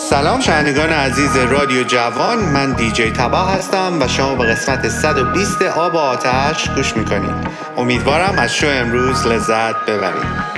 سلام شنوندگان عزیز رادیو جوان، من دیجی تباه هستم و شما به قسمت 120 آب و آتش گوش میکنید. امیدوارم از شو امروز لذت ببرید.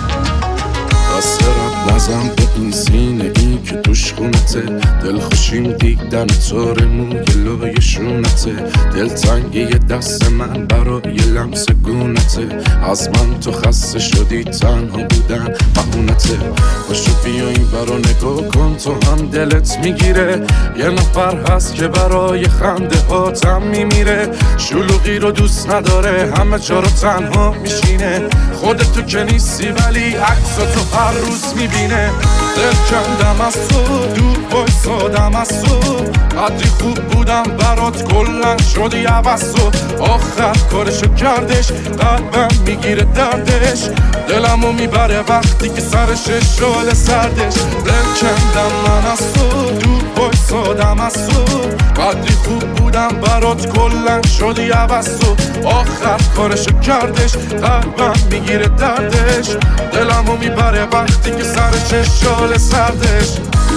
دسترت نزن به این سینه ای که توش خونته، دل خوشیم دیدن طور موی لای شونته، دلتنگی دست من برای لمس گونته، از من تو خسته شدی تنها بودن بهونته، باشو بیا این برا نگاه کن تو هم دلت میگیره، یه نفر هست که برای خنده هاتم میمیره، شلوغی رو دوست نداره همه جا رو تنها میشینه، خودتو که نیستی ولی عکساتو هر روز میبینه، دل کندم از تو دور بایستادم از تو، قدری خوب بودم برات کلن شدی عوض تو، آخر کارشو کردش قلبم میگیره دردش، دلمو میبره وقتی که سرش شال سردش، دل کندم من از تو دور بایستادم از تو، قدری خوب بودم برات کلن شدی عوض تو، آخر کارشو کردش قلبم میگیره دردش، دلمو میبره وقتی که سرش شال سردش.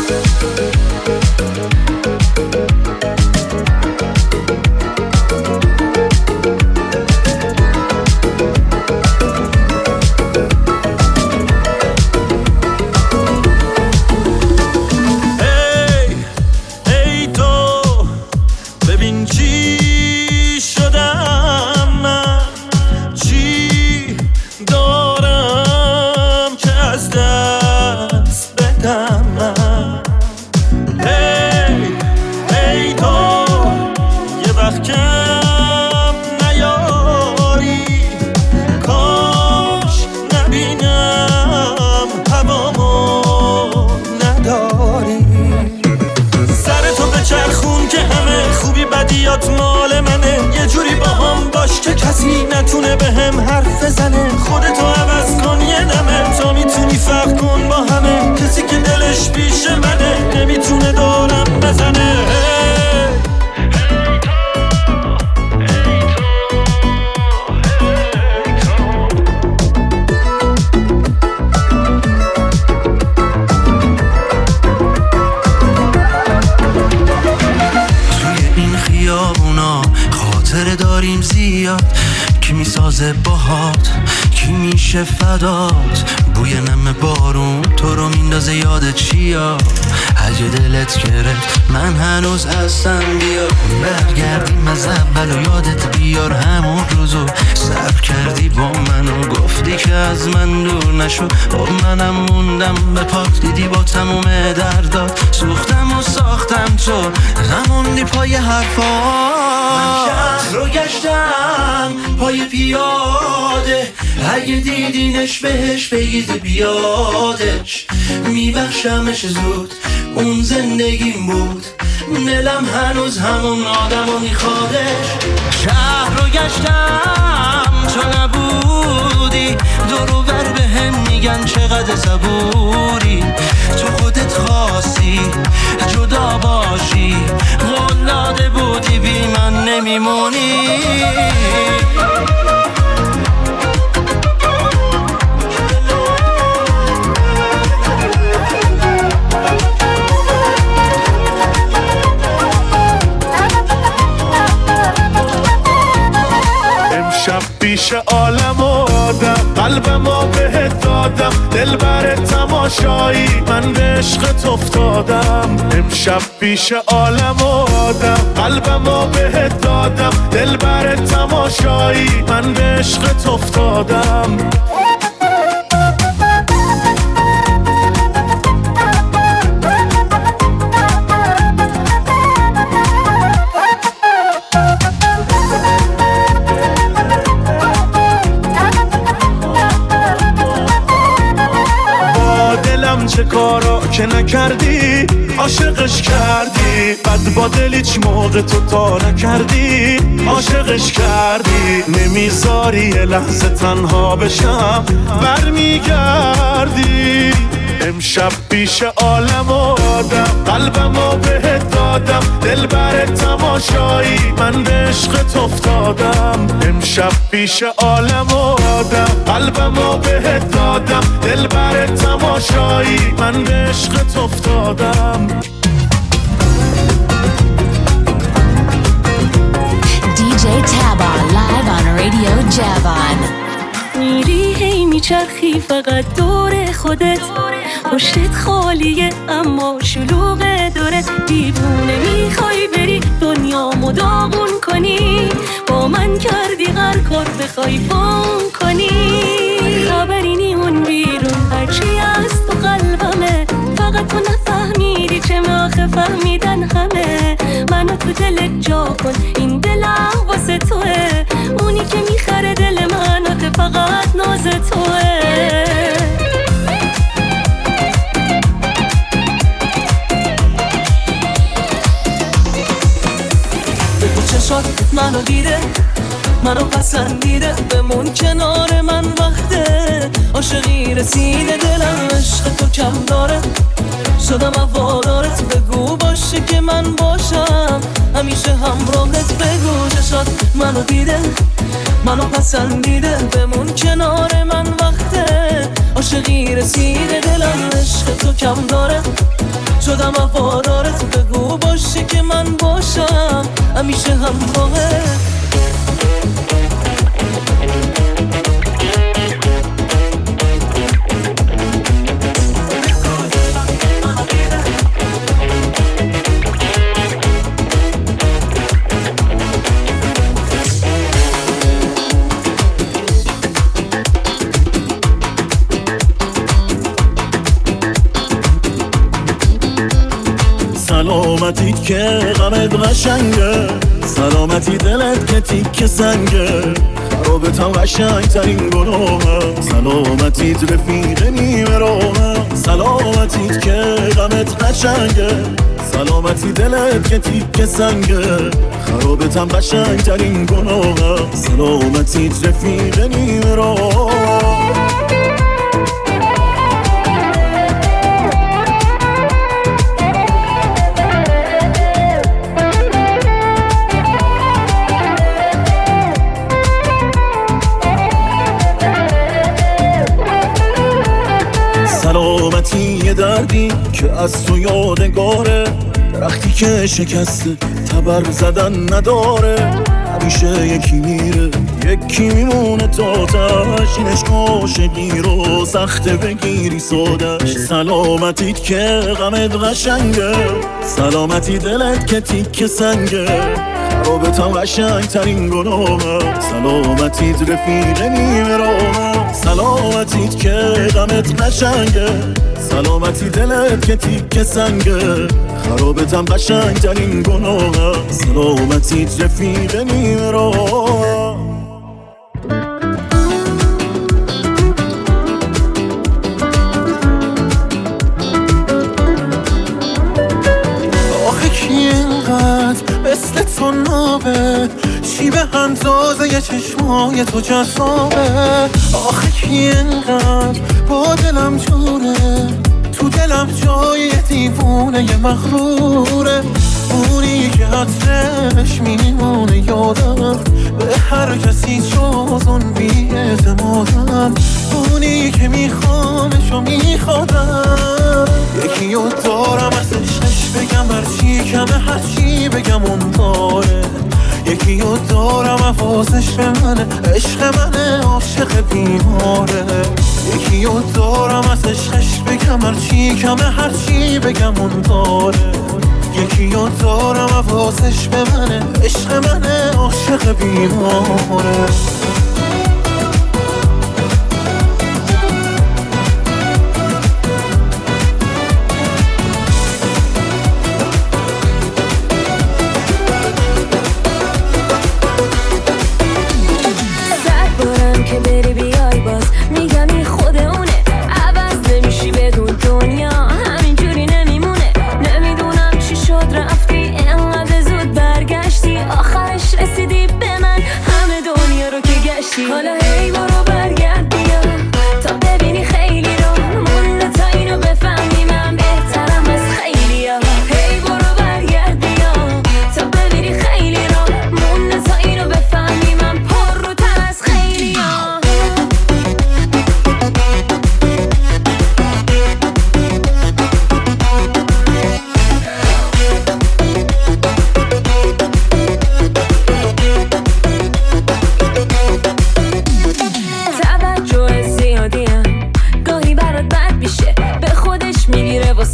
مال منه یه جوری با هم باش که کسی نتونه به هم حرف بزنه، خودتو عوض کن یه دمه تا میتونی فرق کن با همه، کسی که دلش پیش منه نمیتونه دورم بزنه. داریم زیاد کی میسازه باهات کی میشه فدات، بوی نم بارون تو رو میندازه یاد چیا، اگه دلت گرفت من هنوز هستم بیا، برگردیم از اول و یادت بیار همون روزو صبر کردی با من و گفتی که از من دور نشو، منم موندم به پاک دیدی با تموم دردات، سوختم و ساختم تو غموندی پای حرفات، من شهر رو گشتم پای پیاده، اگه دیدینش بهش بگید بیادش، میبخشمش زود اون زندگیم بود، دلم هنوز همون آدمو میخوادش، شهر رو گشتم تو نبودی، دورو بر به هم میگن چقدر صبوری، تو خودت خواستی جدا باشی، قول داده بودی بی من نمیمونی. امشب پیش عالم و آدم قلبمو بهت دادم، دل بر تماشایی من به عشقت افتادم، امشب پیش عالم و آدم قلبمو بهت دادم، دل بر تماشایی من به عشقت افتادم. چه کارا که نکردی عاشقش کردی، بد با دل هیچ موقع تو تا نکردی عاشقش کردی، نمیذاری یه لحظه تنها بشم برمیگردی، امشب پیش عالم و آدم قلبمو بهت دادم دلبر تماشایی من به عشقت افتادم امشب پیش عالم و آدم قلبمو بهت دادم دلبر تماشایی من به عشقت افتادم DJ Taba live on Radio Javon. میری هی میچرخی فقط دور خودت پشتت خالیه اما شلوغ دورت دیوونه میخوای بری دنیامو داغون کنی با من کردی هر کار بخوای فون کنی خبری نیمون بیرون هرچی از تو قلبمه فقط تو نفهمیدی چه آخه فهمیدن همه منو تو دلت جا کن این دلم واسه توه اونی که میخره دل منو ته فقط ناز توه بگو چشات منو دیده منو پسندیده بمون کنار من وقته عاشقی رسیده دلم عشق تو کم داره شدم هوادارت بگو باشه که من باشم همیشه همراهت بگو چشات منو دیده منو پسندیده بمون کنار من وقته عاشقی رسیده دلم عشق تو کم داره شدم هوادارت بگو باشه که من باشم همیشه همراهت سلامتیت که غمت قشنگه سلامتی دلت که تیک سنگه خرابتم قشنگ ترین گناهه سلامتیت رفیق نیمه راهه سلامتیت که غمت قشنگه سلامتی دلت که تیک سنگه خرابتم قشنگ ترین گناهه سلامتیت رفیق نیمه راهه سلامتی یه دردی که از تو یادگاره درختی که شکسته تبر زدن نداره همیشه یکی میره یکی میمونه تا تش این عشق عاشقی رو سخته بگیری سادش سلامتیت که غمت قشنگه سلامتی دلت که تیک سنگه خرابتم قشنگ ترین گناهه سلامتیت رفیق نیمه راهه سلامتیت که غمت قشنگه سلامتی دلت که تیک سنگه خرابتم قشنگ ترین گناهه سلامتیت رفیق نیمه راهه آخه کی اینقدر مثل تو نابه چی به اندازه چشمای تو جذابه آخه کی اینقدر با دلم جوره تو دلم جای دیوونه یه مغروره اونی که عطرش میمونه یادم به هر کسی جز اون بی‌اعتمادم اونی که میخوامش و میخوادم یکی رو دارم ازش بگم هرچی کمه هرچی بگم اون داره یکی رو دارم حواسش به منه عشق منه عاشق بیماره یکی رو دارم ازش بگم هرچی کمه هرچی بگم اون داره یکی رو دارم حواسش به منه عشق منه عاشق بیماره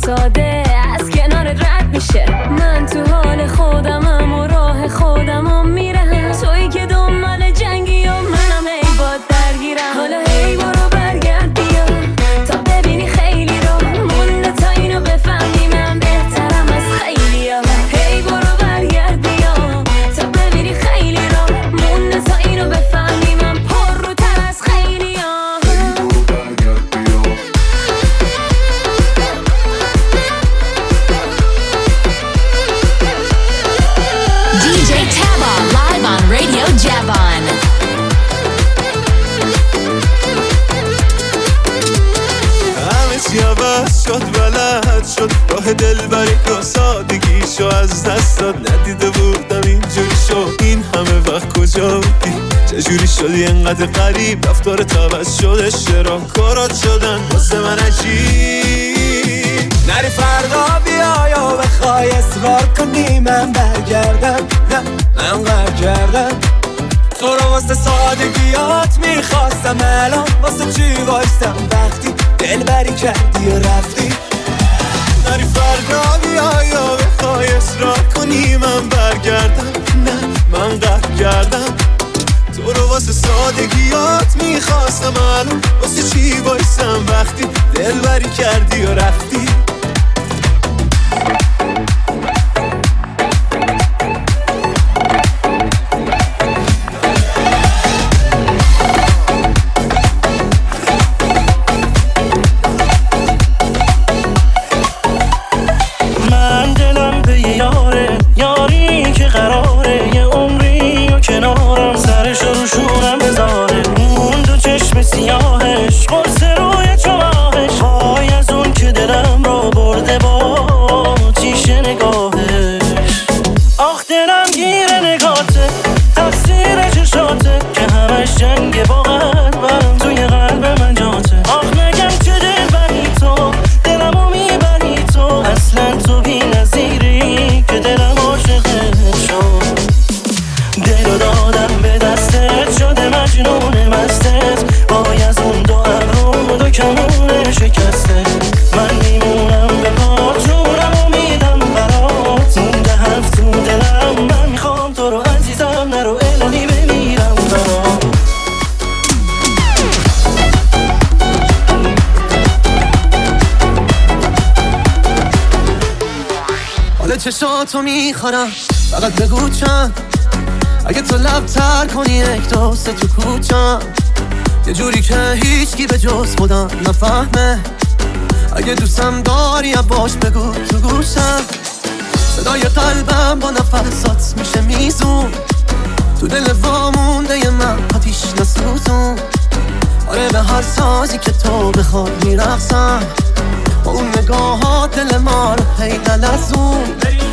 ساده از کنارت رد میشه. من تو حال خودمم و راه خودمم میرم، تویی که دنبال جنگی و منم هی باد درگیرم. حالا هی برو برگرد بیا تا ببینی خیلی رو مونده تا اینو بفهمی من بهترم از خیلی ها. هی برو برگرد بیا تا ببینی خیلی رو مونده تا اینو بفهمی من پر رو تر از خیلی ها. DJ Taba live on Radio Javon. همه چی عوض شد، بلد شد راه دلبری و سادگیشو از دست داد. ندیده بودم اینجوری شد، این همه وقت کجا بودی؟ چجوری شدی انقدر غریب؟ رفتارت عوض شد، اشتراکارات شدن واسه من عجیب. نری فردا بیا یا بخوای اصرار کنی من برگردم، نه من قهر کردم. تو رو واسه سادگیات میخواستم، الان واسه چی وایستم وقتی دلبری کردی و رفتی؟ نری فردا بیا یا بخوای اصرار کنی من برگردم، نه من قهر کردم. تو رو واسه سادگیات میخواستم، الان واسه چی وایستم وقتی دلبری کردی و رفتی؟ سیاهش قرص روی چماهش، وای از اون که دلم رو برده با تیشه نگاهش. آخ دلم گیر نگاته، تقصیر چشاته که همش جنگ با قلبم توی قلب من جاته. آخ نگم که دل بری تو، دلمو میبری تو، اصلا تو بی نظیری که دلم عاشقت شد. دلو دادم به دستت، شده مجنون مستت، وای از اون دو ابرو دو کمون شکسته. من میمونم به پات، جونمو میدم برات، مونده حرف تو دلم. من میخوام تو رو عزیزم، نرو الهی بمیرم برات. حال چشاتو میخورم، فقط بگو چند، اگه تو لب تر کنی یک دوست تو کوچم، یه جوری که هیچکی به جز خودم نفهمه. اگه دوستم داری باش بگو تو گوشم، صدای قلبم با نفسات میشه میزون، تو دل وامونده ی من آتیش نسوزون. آره به هر سازی که تو بخواد میرقصم، با اون نگاهات دل ما رو هی نلزون.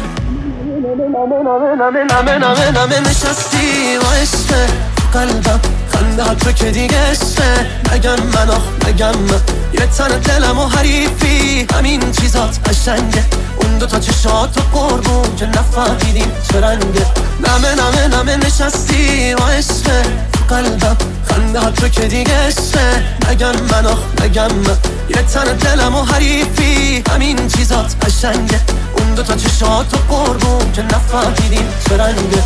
نمه نشستی و عشقه قلبم، خنده ها تو که دیگه عشقه. نگم من آخ نگم من، یه تن دلم و حریفی، همین چیزات قشنگه. اون دوتا چشات و قربون که نفهمیدیم چه رنگه. نمه نشستی و عشقه قلبم، خنده ها تو که دیگه عشقه. نگم من آخ نگم من، یه تن دلم و حریفی، همین چیزات قشنگه. اون دوتا چشات و قربون که نفهمیدیم چه رنگه.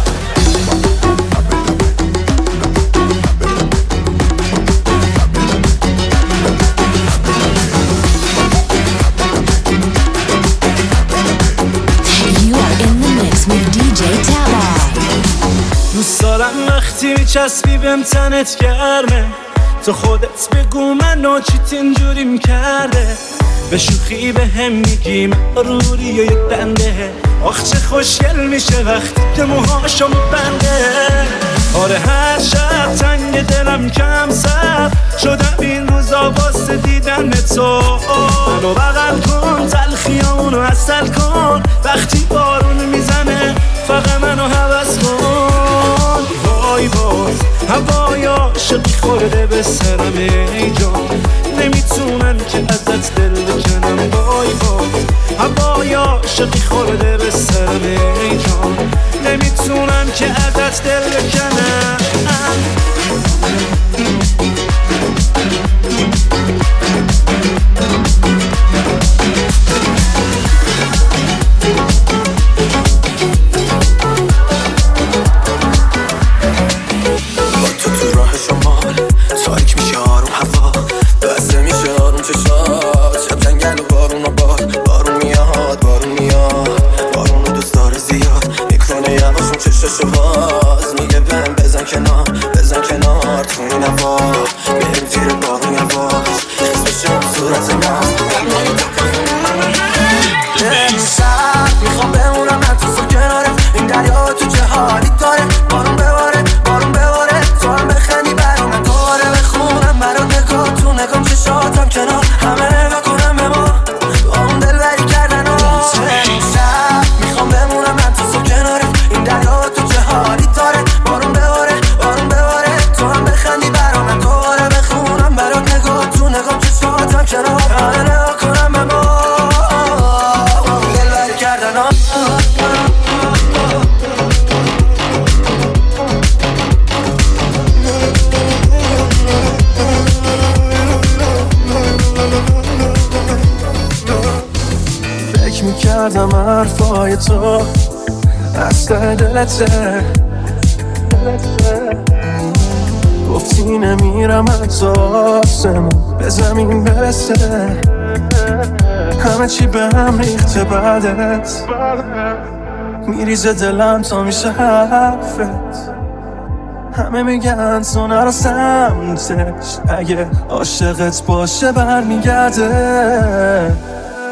دوست دارم وقتی میچسبی بهم تنت گرمه، تو خودت بگو منو چیت اینجوریم کرده. به شوخی به هم میگیم روری و یک بنده، آخ چه خوشگل میشه وقتی که موهاشو میبنده. آره هر شب تنگ دلم کم سر شدم این روزا واسه دیدن تو. منو بغل کن، تلخیامونو عسل کن، وقتی بارون میزنه فقط منو هوس کن. وای باز هوای عاشقی خورده به سرم ای جان، نمیتونم که ازت دل بکنم. وای باز هوای عاشقی خورده به سرم ای جان، نمیتونم که ازت دل بکنم. صورت من شب میخوام بمونم من تو کناره این دریا تو چه حالی داره بارون بباره تو هم بخندی برام دوباره بخونم برات نگاه تو نگام چشاتم کنار همه نگاه کنم به ما با اون دل بری کردن شب میخوام بمونم من تو کناره این دریا تو چه حالی داره بارون بباره تو هم بخندی برام دوباره بخونم برات نگاه تو نگام چشاتم کنار همه نگاه کنم به ما دل بری کردن فکر میکردم حرفای تو اصلا دلته گفتی نمیرم حتی آسمون به زمین برسه همه چی به هم ریخته بعدت میریزه دلم تا میشه حرفت همه میگن تو نرو سمتش اگه عاشقت باشه برمیگرده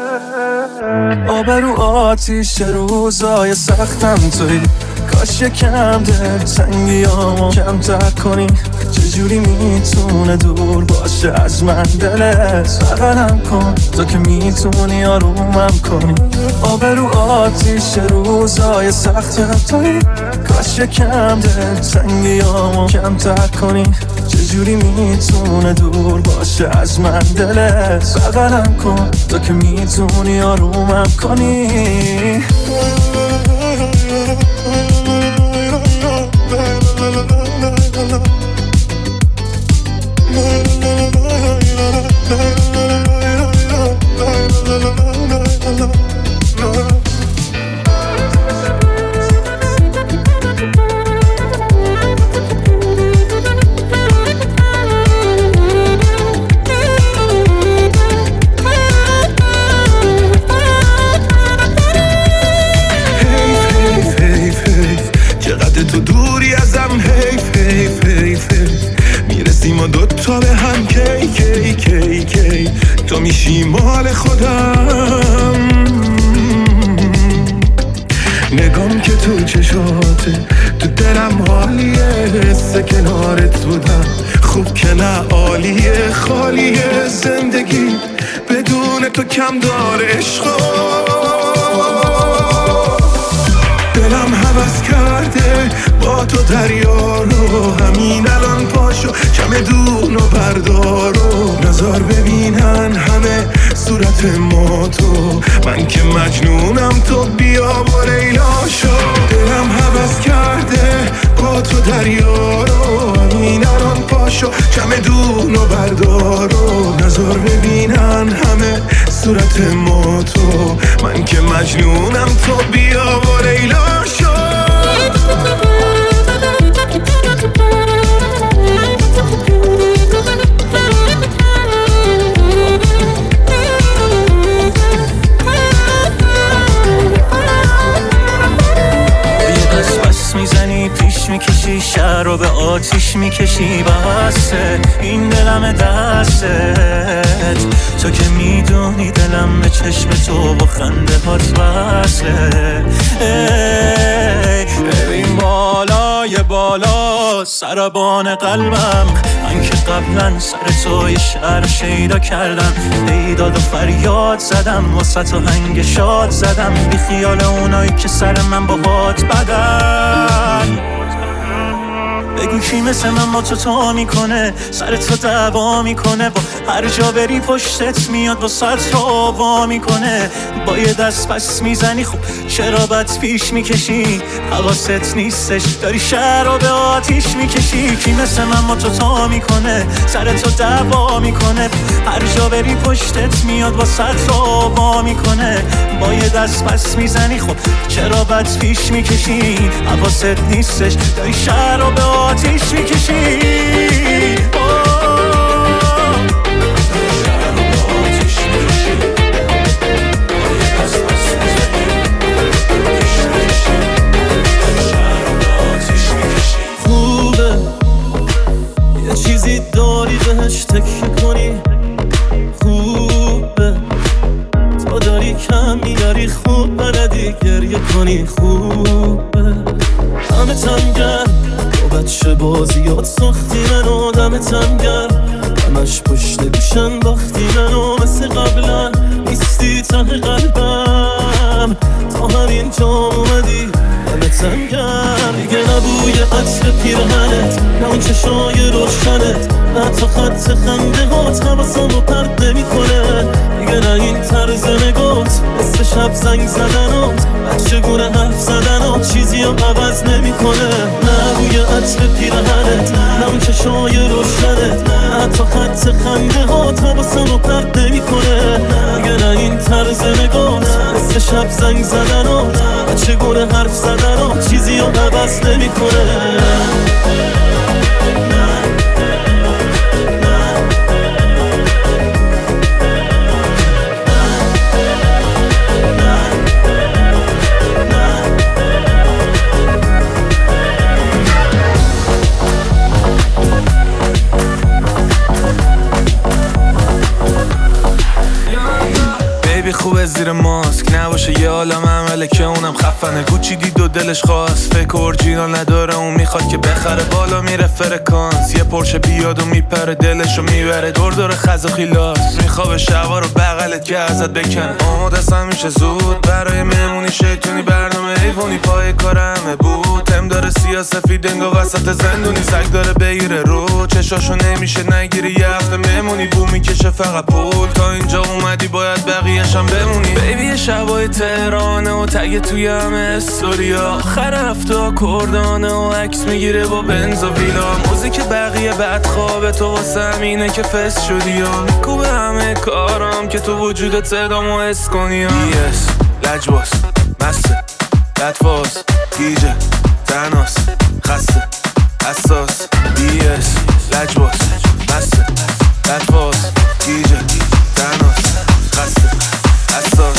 آبرو آتیش روزای سختم توی کاش یکم دلتنگیامو کمتر کنی چجوری میتونه دور باشه از من دلت بغلم کن تو که میتونی آرومم کنی آبرو آتیش روزای سختم توی کاش یکم دلتنگیامو کمتر کنی چجوری میتونه دور باشه از من دلت بغلم کن تو که میتونی آرومم کنی تو دوری ازم حیف میرسیم و دوتا به هم کی تو میشی مال خودم نگام که تو چشاته تو دلم حالیه حس کنارت بودم خوب که نه عالیه خالیه زندگی بدون تو کم داره عشقا دلم هوس کرده با تو دریا رو همین الان پاشو چمدون و بردار و نظر ببینن همه صورت ما تو من که مجنونم تو بیا و لیلا شو دلم هوس کرده با تو دریا رو همین الان پاشو چمدون و بردار و نظر ببینن همه صورت ما تو من که مجنونم تو بیا و لیلا شو میزنی پیش میکشی شهر رو به آتیش میکشی بسه این دلم دستت تو که میدونی دلم به چشم تو با خنده هات وصله ببین بالای بالا سربان قلبم من که قبلا سر تو یه شعر شیدا کردم ایداد و فریاد زدم واسه تو هنگ شاد زدم بی خیال اونایی که سر من با هات بدن بگو کی مثل من با تو میکنه سر تو دعوا میکنه با هر جا بری پشتت میاد با سر تو وا میکنه با یه دست پس میزنی خوب چرا بد پیش میکشی حواست نیستش داری شهر رو به آتیش میکشی کی مثل من با تو میکنه سر تو دعوا میکنه هر جا بری پشتت میاد با سر تو وا میکنه با یه دست پس میزنی خوب چرا بد پیش میکشی حواست نیستش داری شهر رو به آتیش میکشی خوبه یه چیزی داری بهش تکیه کنی خوبه کنی خوبه. همه تنگر با بچه بازیات ساختی منو، دمتم گرم همش پشت گوشن باختی منو، مثل قبلا نیستی ته قلبم، تا همین جا اومدی دمتم گرم. دیگه نبوی عطر پیرهنت، نه اون چشای روشنت، نه تا خط خنده هات حواسمو پرت نمی‌کنه. دیگه نه این طرز نگات، مثل شب زنگ زدنات، بچه گونه حرف زدنات چیزی رو عوض نمی‌کنه. نه بوی عطر پیرهنت، نه اون چشای روشنت، نه تا خط خنده هات حواسمو پرت نمی‌کنه. دیگه نه این طرز نگات، مثل شب زنگ زدنات، بچه گونه حرف زدنات چیزی رو عوض نمی‌کنه. خوبه زیر ماسک نباشه یه عالم عمله که اونم خفنه، گوچی دید و دلش خواست، فکر اورجینال نداره اون میخواد که بخره، بالا میره فرکانس، یه پرشه بیاد و میپره دلشو میبره، دور خز و خیلاس، میخوابه شبا رو بغلت که ازت بکنه. آماده است میشه زود برای مهمونی شیطونی، برنامه ایوونی پای کار همه بود، تم داره سیاسفید انگا وسط زندونی، سگ داره بگیره رو چشاشو نمیشه نگیری، یه هفته مهمونی بو میکشه فقط پول، تا اینجا اومدی باید بقیه‌شم بمونی. بیبی شبای تهرانه و تگ توی همه استوریا، آخر هفته کردانه و عکس میگیره با بنز و ویلا، موزیک بقیه بعد خوابه تو واسه همینه که فست شدی یا میکوبه همه کارم که تو وجودت صدامو حس کنی یا دیس لجباس مسته لطفاس گیجه تناس خسته حساس دیس لجباس مسته لطفاس گیجه تناس خسته حساس.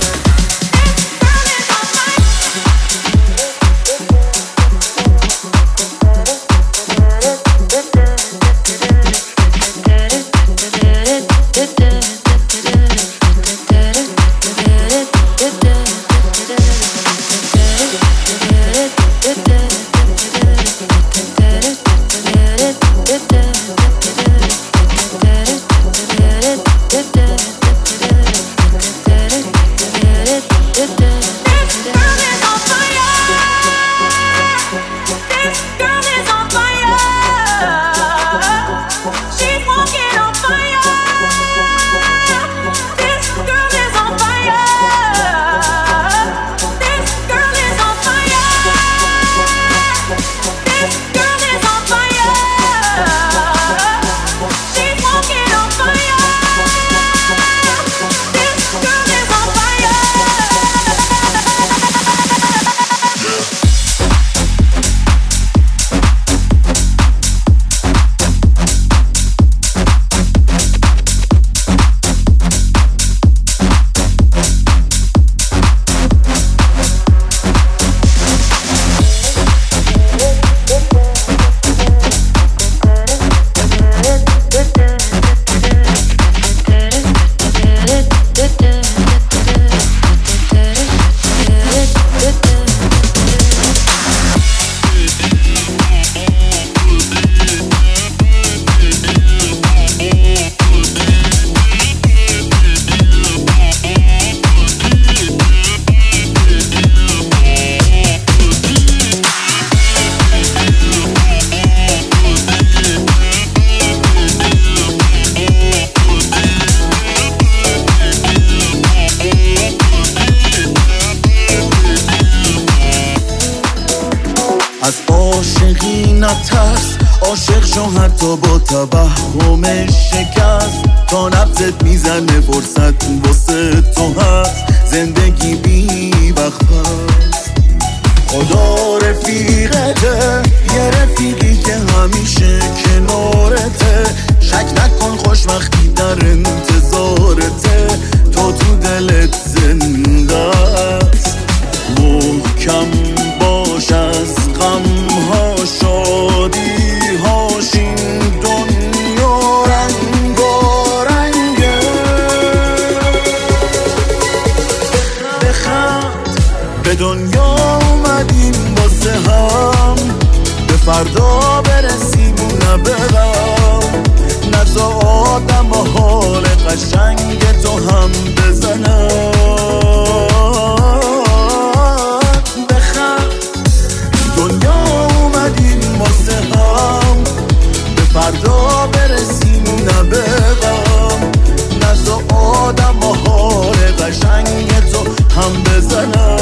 نترس، عاشق شو حتی با توهم شکست، تا نبضت میزنه فرصت واسه تو هست، زندگی بی وقت هست. خدا رفیقته، یه رفیقی که همیشه کنارته، شک نکن خوشبختی در انتظارته، تو دلت زنده است. محکم باش از غمها شادی هاش، این دنیا رنگارنگه. به دنیا اومدیم واسه هم به فردا برسیم و نبرم نزا آدم و حال قشنگ تو هم بزنم بخند دنیا اومدیم واسه هم به فردا برسیم و نبرم نزا آدم و حال قشنگ تو هم بزنم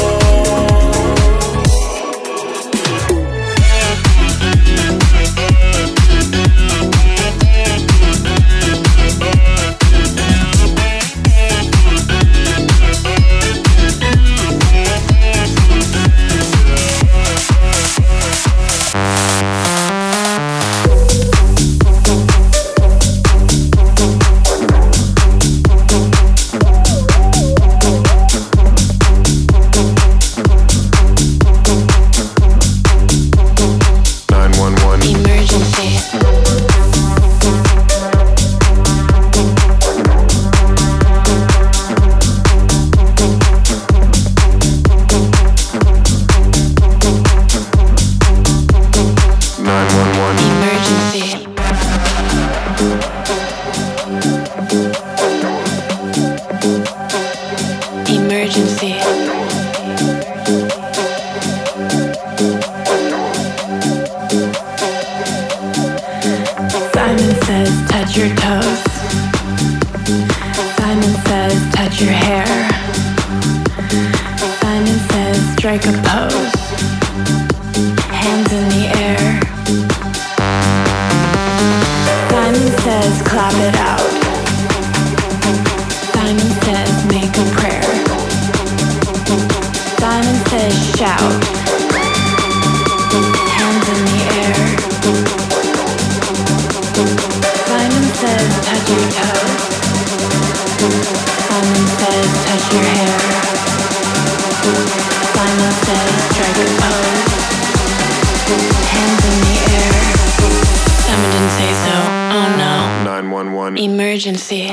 Emergency.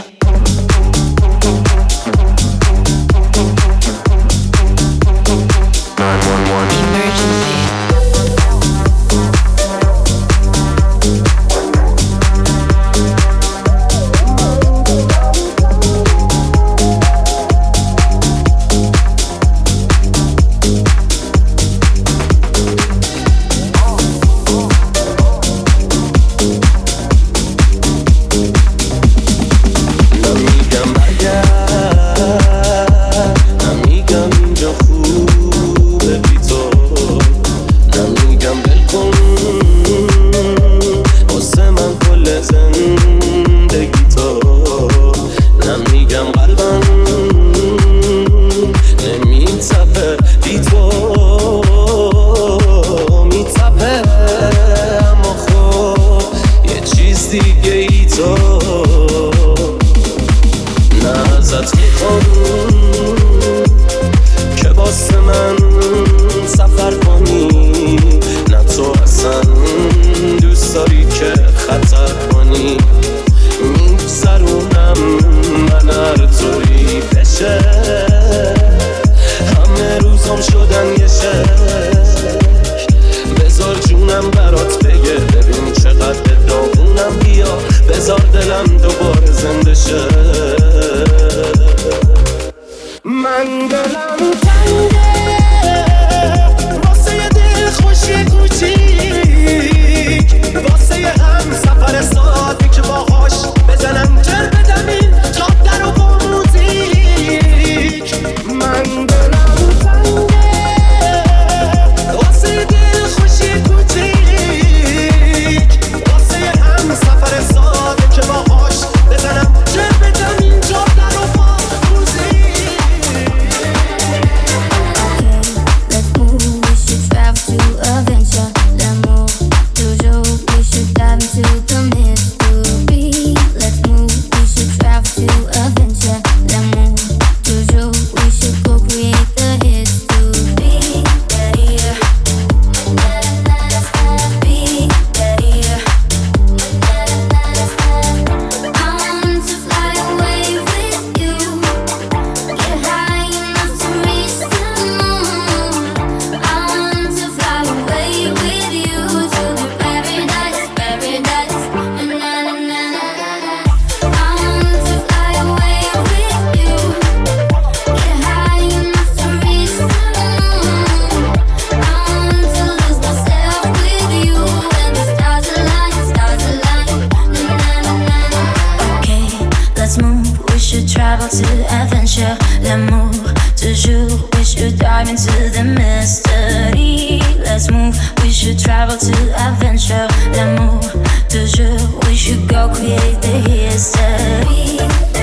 should travel to adventure. L'amour, toujours. We should dive into the mystery. Let's move. We should travel to adventure. L'amour, toujours. We should go create the history.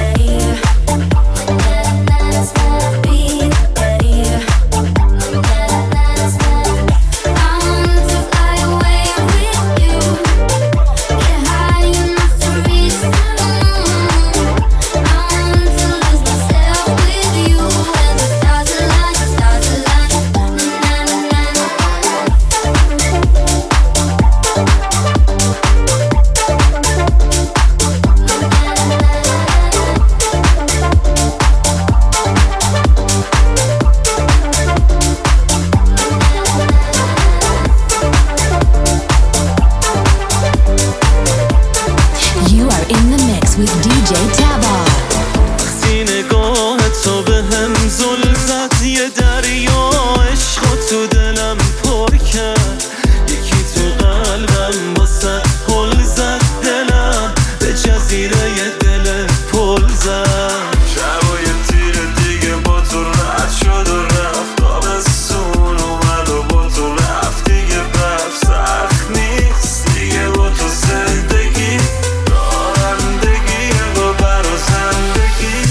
with DJ Taba. وقتی نگاه تو به هم زل زد یه دریا عشق تو دلم پر کرد یکی تو قلبم واسه پل زد دلم به جزیره یه دل پل زد شبای تیر دیگه با تو رد شد و رفت آبستون اومد و با تو رفت دیگه برف سخت نیست دیگه با تو زندگی رانندگیه با بر و زندگی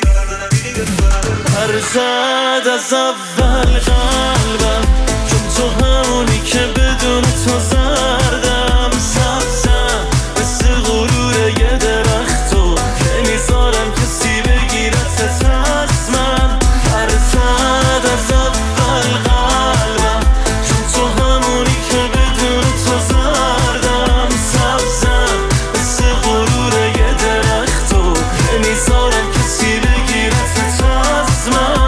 هر زد از اول قلبم چون تو همونی که بدون تو زردم سبزم مثل غرور یه درخت و نمیذارم کسی بگیرتت از من هر زد از اول قلبم چون تو همونی که بدون تو زردم سبزم مثل غرور یه درخت و نمیذارم کسی بگیرتت از من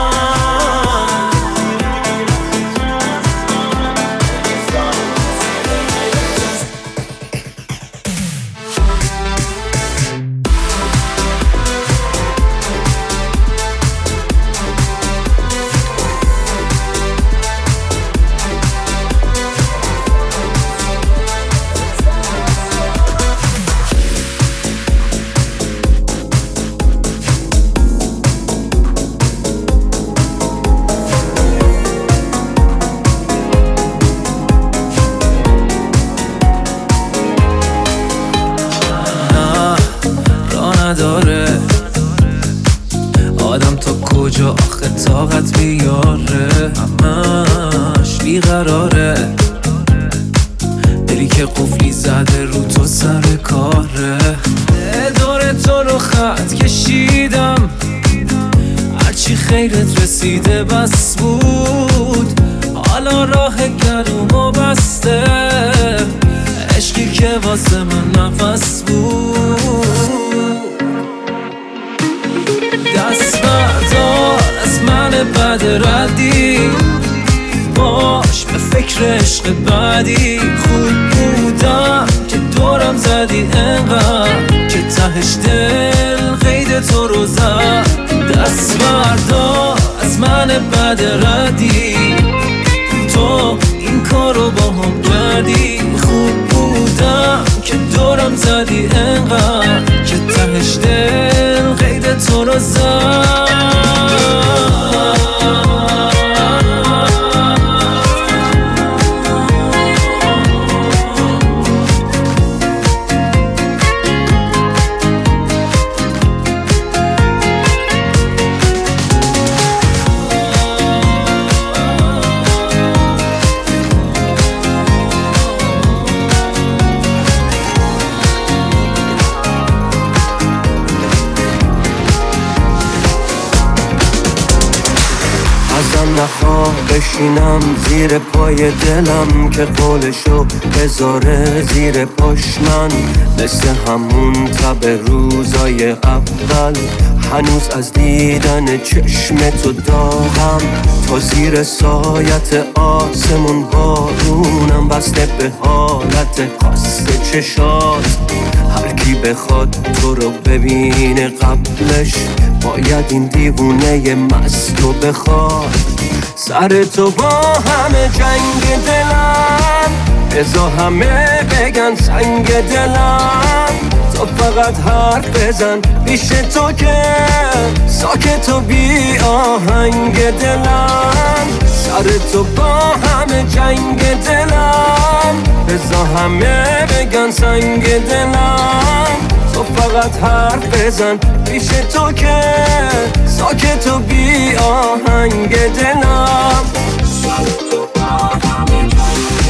نداره آدم تا کجا آخه طاقت بیاره همش بیقراره دلی که قفلی زده رو تو سر کاره دور تو رو خط کشیدم هرچی خیرت رسیده بس بود حالا راه گلومو بسته عشقی که واسه من نفس بود دست بردار از من بد ردی باش به فکر عشق بعدی خوب بودم که دورم زدی انقدر که تهش دل قید تو رو زد دست بردار از من بد ردی تو این کارو با هم کردی خوب بودم که دورم زدی انقدر که تهش دل قید تو رو زد ازم نخواه بشینم زیر پای دلم که قولشو بذاره زیر پاش من مثل همون تب روزای اول هنوز از دیدن چشم تو داغم تا زیر سایت آسمون بارونم بسته به حالت خاص چشات هر کی بخواد تو رو ببینه قبلش باید این دیوونه مست رو بخواد سر تو با همه جنگ دلم بذار همه بگن سنگ دلم تو فقط حرف بزن پیش تو که ساکت و بی آهنگ دلم سر تو با همه جنگ دلم بزا همه بگن سنگ دلم تو فقط حرف بزن پیش تو که ساکت و بی آهنگ دلم سر تو با همه جنگ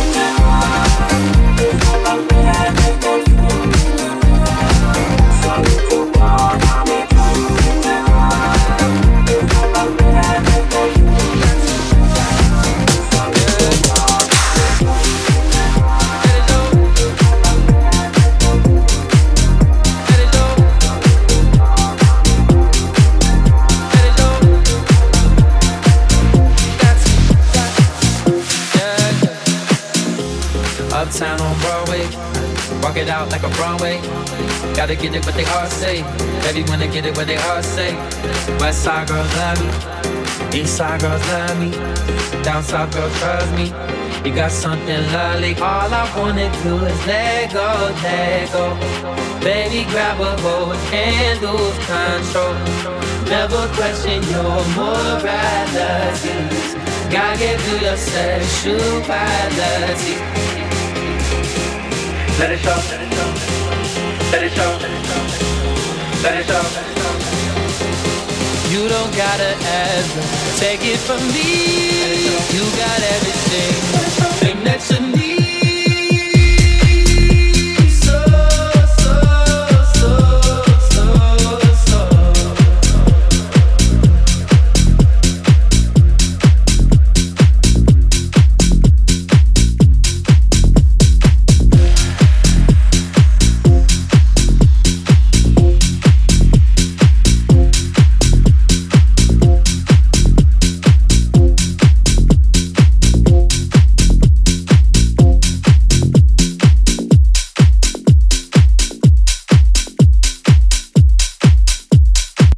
Uptown on Broadway, walk it out like a Broadway. Gotta get it what they all say. Baby wanna get it what they all say. West side girls love me, east side girls love me, down south girls trust me. You got something lovely. All I wanna do is let go, let go. Baby grab a hold, can't lose control. Never question your morality. Gotta give you your sexuality. Let it show, let it show, let it show, let it show. You don't gotta ever take it from me. You got everything that you need.